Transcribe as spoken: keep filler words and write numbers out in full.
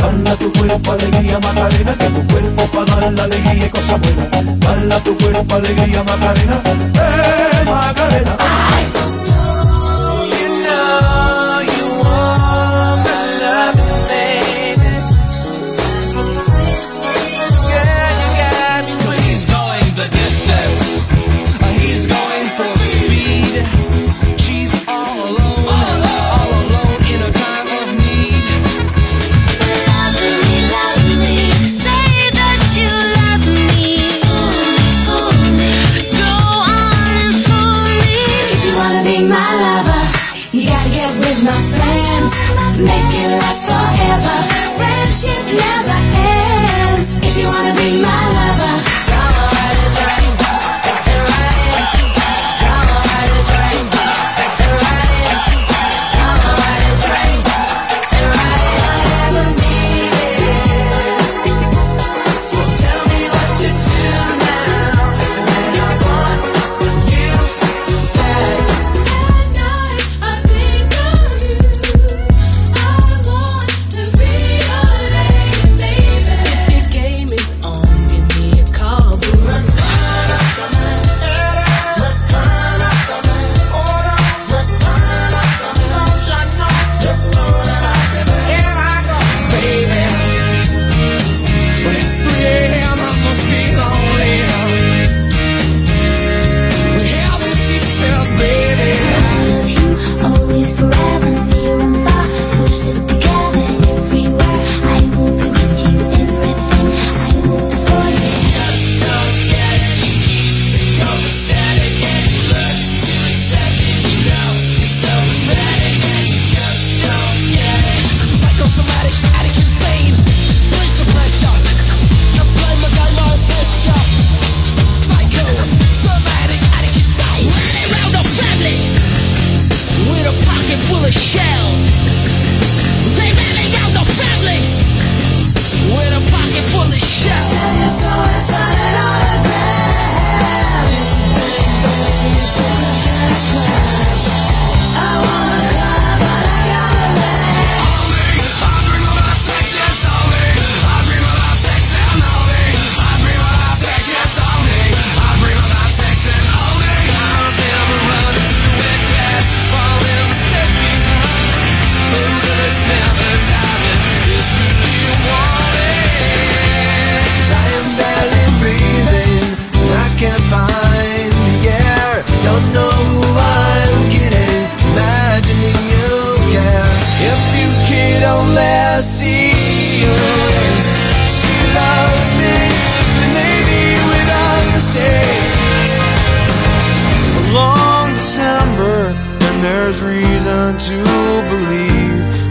Dale a tu cuerpo alegría Macarena, que tu cuerpo para dar la alegría y cosas buenas. Dale a tu cuerpo alegría Macarena, eh Macarena. Ay. My friends, make it last forever. Friendship never ends. If you wanna be my lover, come on, ride it, ride it, ride it. Come on, ride it, ride it, ride it. Come on, ride it, ride it, ride it. I never need it. So tell me what to do now, and I want you back. At night, I think of you. I want to be your lady, baby. If your game is on, give me a call, boo. Return of the man, return of the man, order, return of the man. Don't you know? Here I go, baby. When it's three a.m. I must be lonely. When heaven she says, baby, I love you always, forever, near and far, closer together everywhere. I will be with you, everything I will do for you. Don't get it, you keep copacetic, and you look to accept it. You know it's so pathetic, and you just don't get it. Psychosomatic, addict, insane, break the pressure. No blame, I got my test ya. Psycho, somatic, addict, insane. Running around the family with a pocket full of shells. They ran down the family with a pocket full of shells. Tell your soul it's not an autograph. It's a trash crash. I wanna cry, but I gotta laugh. I dream about sex, yes, only. I dream about sex and only. I dream about sex, yes, only. I dream about sex and only. I'll never run through that grass, falling step behind. Moving this never timing is really wanting. I am barely breathing, I can't find the air. Don't know who I'm kidding, imagining you care. If you could only see her, she loves me, then maybe we'd understand. A long December, and there's reason to believe